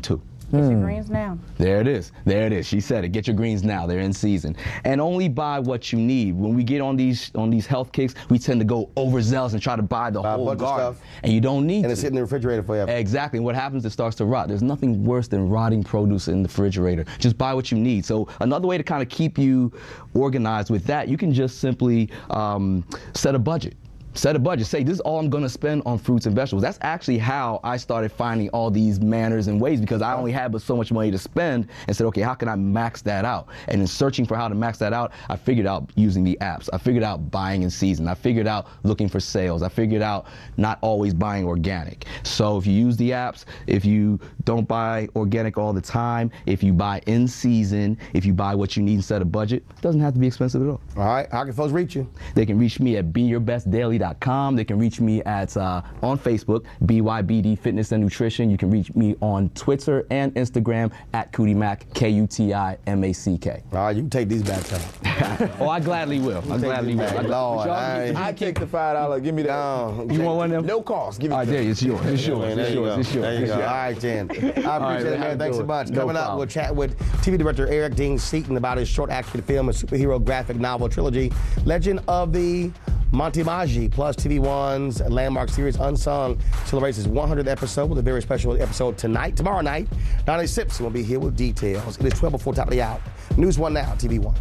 Get your greens now. There it is. There it is. She said it. Get your greens now. They're in season. And only buy what you need. When we get on these on these health kicks, we tend to go overzealous and try to buy the buy whole garden. Stuff. And you don't need and to. And it's sitting in the refrigerator forever. Exactly. And what happens, it starts to rot. There's nothing worse than rotting produce in the refrigerator. Just buy what you need. So another way to kind of keep you organized with that, you can just simply um, set a budget. Set a budget. Say, this is all I'm going to spend on fruits and vegetables. That's actually how I started finding all these manners and ways, because I only had but so much money to spend, and said, okay, how can I max that out? And in searching for how to max that out, I figured out using the apps. I figured out buying in season. I figured out looking for sales. I figured out not always buying organic. So if you use the apps, if you don't buy organic all the time, if you buy in season, if you buy what you need and set a budget, it doesn't have to be expensive at all. All right. How can folks reach you? They can reach me at be your best daily dot com. They can reach me at uh, on Facebook, B Y B D Fitness and Nutrition. You can reach me on Twitter and Instagram at Cootie Mac, K U T I M A C K. All right, you can take these bags out. Oh, I gladly will. I gladly will. I, Lord, I, I take the five dollar. Give me that. No, you want one of them? No cost. Give me. All right, there, it's yours. It's yours. It's yours. It's yours. There you go. All right, Jen. I appreciate right, it, man. Thanks so much. No Coming problem. up, we'll chat with T V director Eric Dean Seaton about his short action film and superhero graphic novel trilogy, Legend of the Monty Maggi, plus T V One's landmark series Unsung celebrates its one hundredth episode with a very special episode tonight, tomorrow night. Donnie Simpson will be here with details. It is twelve before top of the hour. News One Now, T V One.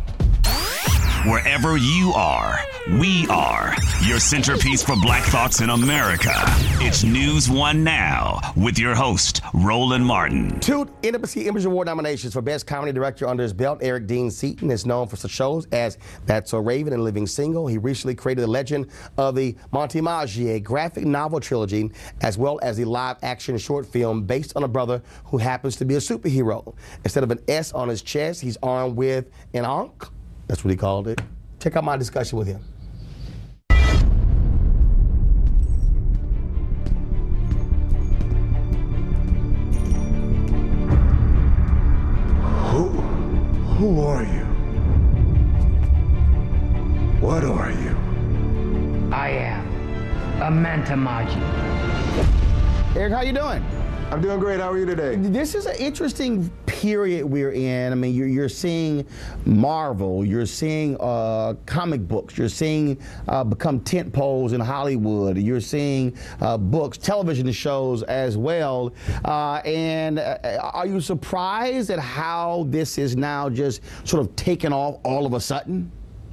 Wherever you are, we are your centerpiece for Black Thoughts in America. It's News One Now with your host, Roland Martin. Two N W C Image Award nominations for Best Comedy Director under his belt. Eric Dean Seaton is known for such shows as That's So Raven and Living Single. He recently created the Legend of the Monty Maggi, a graphic novel trilogy, as well as the live-action short film based on a brother who happens to be a superhero. Instead of an S on his chest, he's armed with an ankh. That's what he called it. Check out my discussion with him. Who, who are you? What are you? I am a Manta Maggi. Eric, how you doing? I'm doing great. How are you today? This is an interesting period we're in. I mean, you're, you're seeing Marvel, you're seeing uh, comic books, you're seeing uh, become tent poles in Hollywood, you're seeing uh, books, television shows as well. Uh, and uh, are you surprised at how this is now just sort of taken off all of a sudden?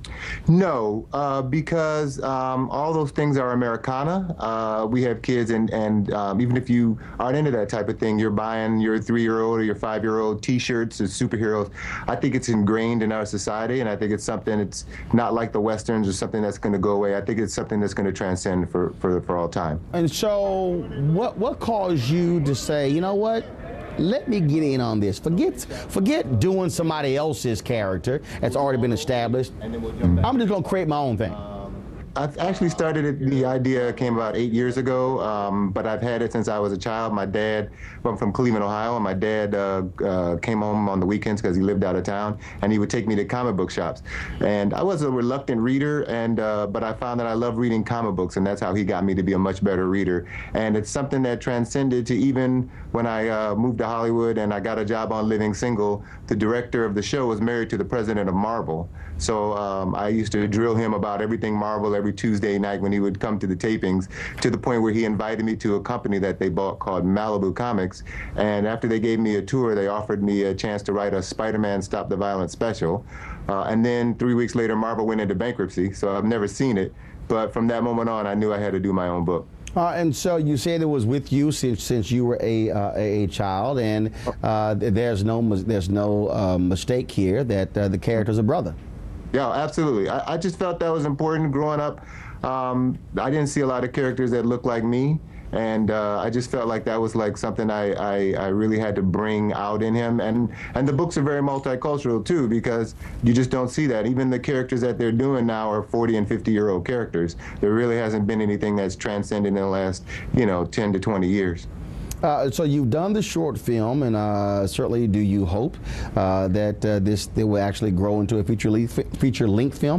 No, uh, because um, all those things are Americana. Uh, we have kids, and, and um, even if you aren't into that type of thing, you're buying your three-year-old or your five-year-old T-shirts as superheroes. I think it's ingrained in our society, and I think it's something it's not like the Westerns or something that's going to go away. I think it's something that's going to transcend for, for, for all time. And so what, what caused you to say, you know what? Let me get in on this. Forget forget doing somebody else's character that's already been established. I'm just going to create my own thing. I've actually started it, the idea came about eight years ago, um, but I've had it since I was a child. My dad, I'm from Cleveland, Ohio, and my dad uh, uh, came home on the weekends because he lived out of town, and he would take me to comic book shops. And I was a reluctant reader, and uh, but I found that I love reading comic books, and that's how he got me to be a much better reader. And it's something that transcended to even when I uh, moved to Hollywood and I got a job on Living Single. The director of the show was married to the president of Marvel. So um, I used to drill him about everything Marvel every Tuesday night when he would come to the tapings, to the point where he invited me to a company that they bought called Malibu Comics. And after they gave me a tour, they offered me a chance to write a Spider-Man Stop the Violence special. Uh, and then three weeks later, Marvel went into bankruptcy, so I've never seen it. But from that moment on, I knew I had to do my own book. Uh, and so you said it was with you since since you were a uh, a child, and uh, there's no there's no uh, mistake here that uh, the character's a brother. Yeah, absolutely. I, I just felt that was important growing up. Um, I didn't see a lot of characters that looked like me, and uh, I just felt like that was like something I, I, I really had to bring out in him. And, and the books are very multicultural too, because you just don't see that. Even the characters that they're doing now are forty and fifty year old characters. There really hasn't been anything that's transcended in the last, you know, ten to twenty years. Uh, so you've done the short film, and uh, certainly do you hope uh, that uh, this they will actually grow into a feature length, feature length film?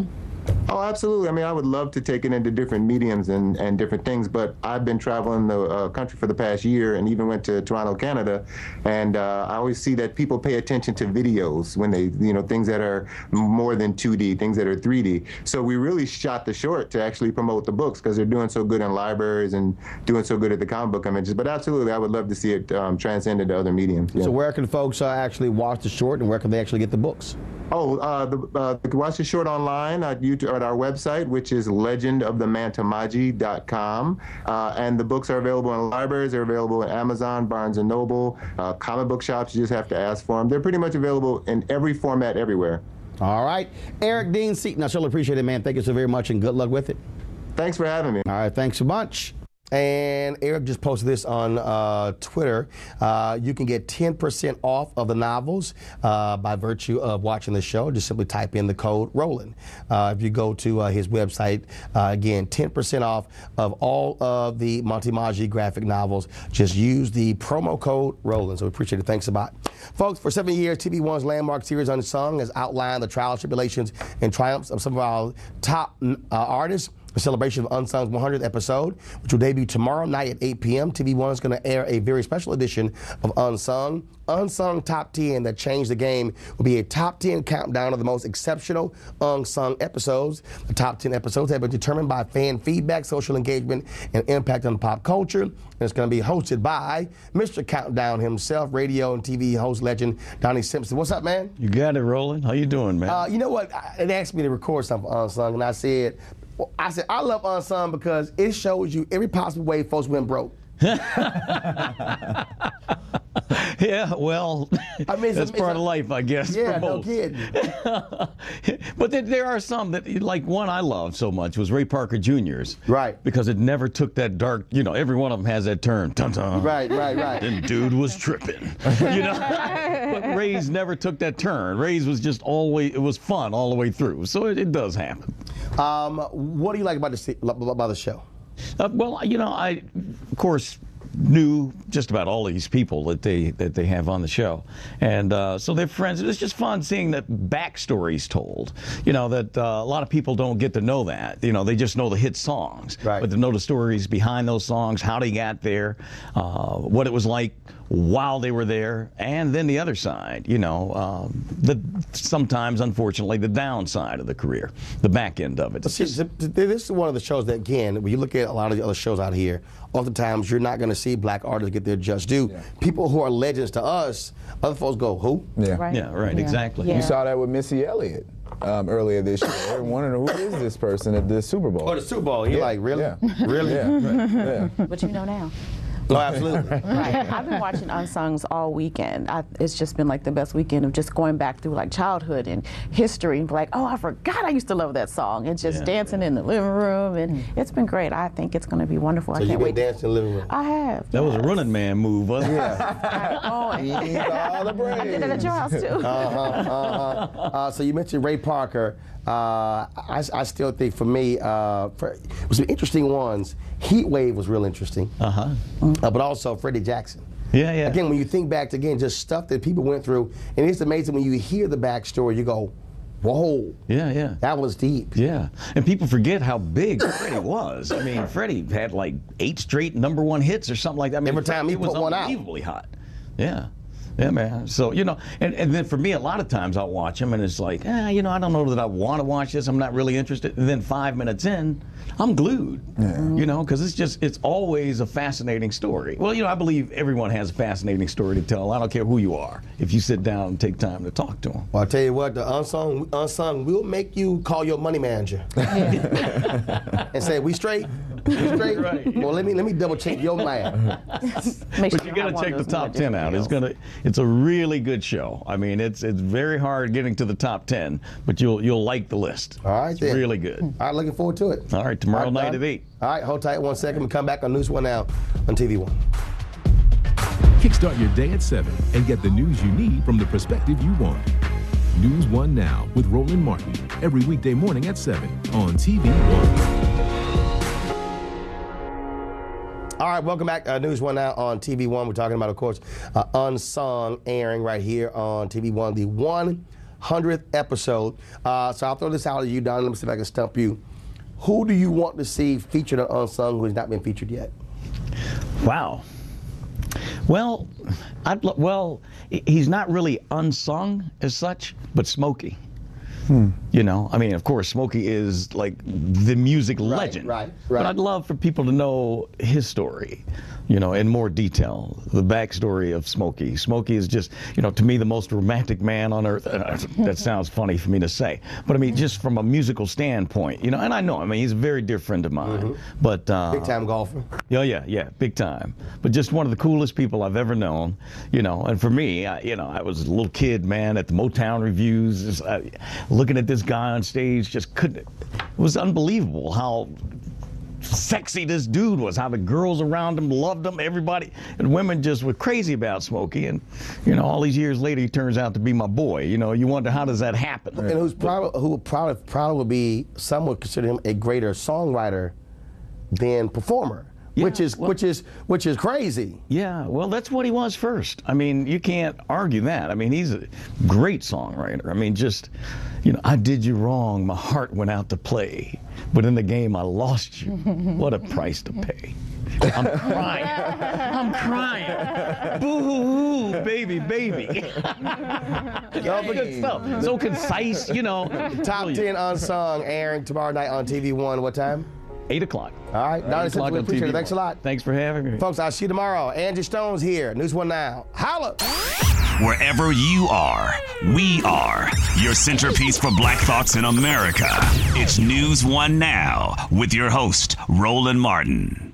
Oh, absolutely. I mean, I would love to take it into different mediums and, and different things, but I've been traveling the uh, country for the past year and even went to Toronto, Canada, and uh, I always see that people pay attention to videos when they, you know, things that are more than two D, things that are three D. So we really shot the short to actually promote the books because they're doing so good in libraries and doing so good at the comic book conventions. But absolutely, I would love to see it um, transcend into other mediums. Yeah. So where can folks uh, actually watch the short, and where can they actually get the books? Oh, uh, the, uh, they can watch the short online at, YouTube, at our website, which is legend of the mantamaji dot com. Uh, and the books are available in libraries. They're available in Amazon, Barnes and Noble, uh, comic book shops. You just have to ask for them. They're pretty much available in every format everywhere. All right. Eric Dean Seaton, I certainly appreciate it, man. Thank you so very much, and good luck with it. Thanks for having me. All right, thanks so much. And Eric just posted this on uh, Twitter. Uh, you can get ten percent off of the novels uh, by virtue of watching the show. Just simply type in the code Roland. Uh, if you go to uh, his website, uh, again, ten percent off of all of the Monty Maggi graphic novels. Just use the promo code Roland. So we appreciate it. Thanks a lot. Folks, for seven years, T V One's landmark series Unsung has outlined the trials, tribulations, and triumphs of some of our top uh, artists. A celebration of Unsung's one hundredth episode, which will debut tomorrow night at eight p m T V One is going to air a very special edition of Unsung. Unsung Top ten that changed the game will be a top ten countdown of the most exceptional unsung episodes. The top ten episodes have been determined by fan feedback, social engagement, and impact on pop culture. And it's going to be hosted by Mister Countdown himself, radio and T V host legend Donnie Simpson. What's up, man? You got it, Roland. How you doing, man? Uh, you know what? They asked me to record something for Unsung, and I said, well, I said, I love Unsung because it shows you every possible way folks went broke. Yeah, well, I mean, that's part a, of life, I guess. Yeah, no kidding. But there, there are some that, like one I loved so much was Ray Parker Junior's. Right. Because it never took that dark, you know, every one of them has that turn. Dun-dun. Right, right, right. Then dude was tripping. You know? But Ray's never took that turn. Ray's was just always, it was fun all the way through. So it, it does happen. Um, what do you like about the, about the show? Uh, well, you know, I, of course, knew just about all these people that they that they have on the show, and uh, so they're friends. It's just fun seeing that backstories told. You know that uh, a lot of people don't get to know that. You know, they just know the hit songs, right. But to know the stories behind those songs, how they got there, uh, what it was like while they were there, and then the other side. You know, uh, the sometimes unfortunately the downside of the career, the back end of it. See, this is one of the shows that, again, when you look at a lot of the other shows out here, oftentimes you're not going to see black artists get their just due. Yeah. People who are legends to us, other folks go, who? Yeah, right. Yeah, right, yeah. Exactly. Yeah. You saw that with Missy Elliott um, earlier this year. They're wondering, who is this person at the Super Bowl? Oh, the Super Bowl. You're yeah. like, really? Yeah. Really? Yeah. Right. Yeah. But you know now. Oh, absolutely. Right. I've been watching Unsungs all weekend. I, it's just been like the best weekend of just going back through like childhood and history and be like, oh, I forgot I used to love that song, and just yeah. dancing in the living room, and it's been great. I think it's going to be wonderful. So I can't you've been wait. dancing in the living room? I have. That yes. was a Running Man move, wasn't it? Yeah. oh, He's all the brains. I did it at your house too. uh-huh, uh-huh. Uh, so you mentioned Ray Parker. Uh, I, I still think for me, uh, for, was some interesting ones. Heat Wave was real interesting. Uh-huh. Uh, but also Freddie Jackson. Yeah, yeah. Again, when you think back to, again, just stuff that people went through, and it's amazing when you hear the backstory, you go, whoa. Yeah, yeah. That was deep. Yeah. And people forget how big Freddie was. I mean, Freddie had like eight straight number one hits or something like that. I mean, every time he was put one out. Unbelievably hot. Yeah. Yeah, man. So, you know, and, and then for me, a lot of times I'll watch them and it's like, eh, you know, I don't know that I want to watch this. I'm not really interested. And then five minutes in, I'm glued, yeah. you know, because it's just, it's always a fascinating story. Well, you know, I believe everyone has a fascinating story to tell. I don't care who you are, if you sit down and take time to talk to them. Well, I'll tell you what, the Unsung, unsung will make you call your money manager and say, we straight? We straight? Right. Well, let me let me double check your math. But sure you got to check the top ten out. It's gonna, it's a really good show. I mean, it's it's very hard getting to the top ten, but you'll you'll like the list. All right, it's then. Really good. All right, looking forward to it. All right, tomorrow All right, night Don. at eight. All right, hold tight one second. We come back on News One Now on T V One. Kickstart your day at seven and get the news you need from the perspective you want. News One Now with Roland Martin every weekday morning at seven on T V One. All right, welcome back. Uh, News One Now on T V One. We're talking about, of course, uh, Unsung airing right here on T V One, the one hundredth episode. Uh, so I'll throw this out to you, Don. Let me see if I can stump you. Who do you want to see featured on Unsung who has not been featured yet? Wow. Well, I'd, well, he's not really unsung as such, but Smokey. Hmm. You know, I mean, of course, Smokey is like the music right, legend. Right, right. But I'd love for people to know his story, you know, in more detail, the backstory of Smokey. Smokey is just, you know, to me, the most romantic man on earth. That sounds funny for me to say. But I mean, just from a musical standpoint, you know, and I know, I mean, he's a very dear friend of mine. Mm-hmm. But uh, big time golfer. Yeah, yeah, yeah, big time. But just one of the coolest people I've ever known, you know. And for me, I, you know, I was a little kid, man, at the Motown reviews, just, uh, looking at this guy on stage, just couldn't. It was unbelievable how sexy this dude was, how the girls around him loved him, everybody, and women just were crazy about Smokey. And, you know, all these years later, he turns out to be my boy. You know, you wonder, how does that happen? And who's probably, who probably, probably would be, some would consider him a greater songwriter than performer. Yeah, which is well, which is which is crazy. Yeah, well, that's what he was first. I mean, you can't argue that. I mean, he's a great songwriter. I mean, just, you know, I did you wrong, my heart went out to play, but in the game I lost you. What a price to pay. I'm crying. I'm crying. Boo-hoo, baby, baby. Yeah, good stuff. So concise, you know. Top ten Unsung airing tomorrow night on T V One. What time? Eight o'clock. All right, Donnie, we appreciate it. Thanks a lot. Thanks for having me. Folks, I'll see you tomorrow. Angie Stone's here. News One Now. Holla! Wherever you are, we are your centerpiece for Black Thoughts in America. It's News One Now with your host, Roland Martin.